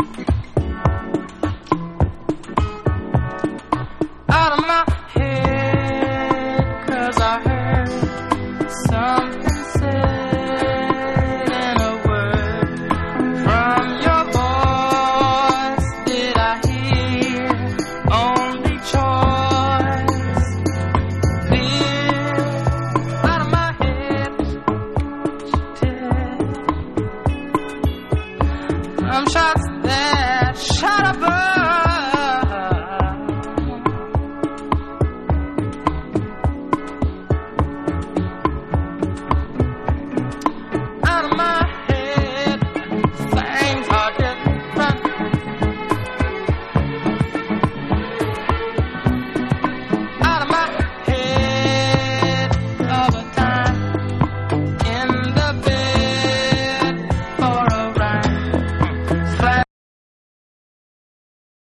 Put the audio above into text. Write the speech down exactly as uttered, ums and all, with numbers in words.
Out of my head, 'cause I heard something said in a word from your voice. Did I hear only choice? Fear out of my head. I'm shots that shot